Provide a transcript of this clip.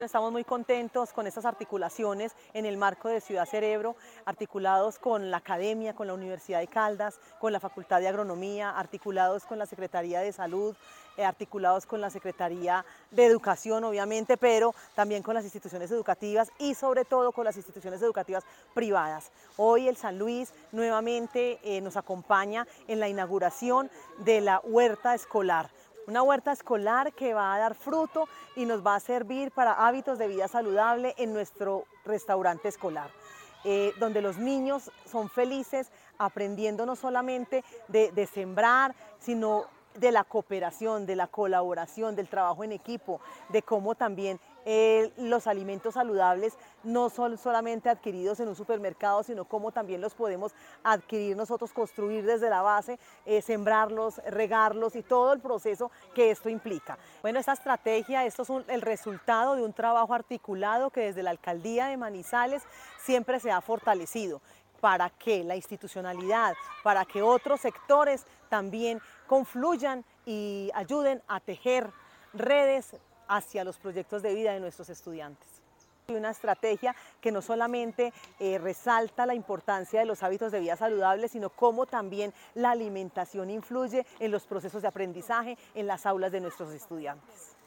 Estamos muy contentos con estas articulaciones en el marco de Ciudad Cerebro, articulados con la academia, con la Universidad de Caldas, con la Facultad de Agronomía, articulados con la Secretaría de Salud, articulados con la Secretaría de Educación, obviamente, pero también con las instituciones educativas y sobre todo con las instituciones educativas privadas. Hoy el San Luis nuevamente nos acompaña en la inauguración de la huerta escolar. Una huerta escolar que va a dar fruto y nos va a servir para hábitos de vida saludable en nuestro restaurante escolar, donde los niños son felices aprendiendo no solamente de sembrar, sino de la cooperación, de la colaboración, del trabajo en equipo, de cómo también los alimentos saludables no son solamente adquiridos en un supermercado, sino cómo también los podemos adquirir nosotros, construir desde la base, sembrarlos, regarlos y todo el proceso que esto implica. Bueno, esta estrategia, esto es el resultado de un trabajo articulado que desde la Alcaldía de Manizales siempre se ha fortalecido para que la institucionalidad, para que otros sectores también confluyan y ayuden a tejer redes hacia los proyectos de vida de nuestros estudiantes. Una estrategia que no solamente resalta la importancia de los hábitos de vida saludables, sino cómo también la alimentación influye en los procesos de aprendizaje en las aulas de nuestros estudiantes.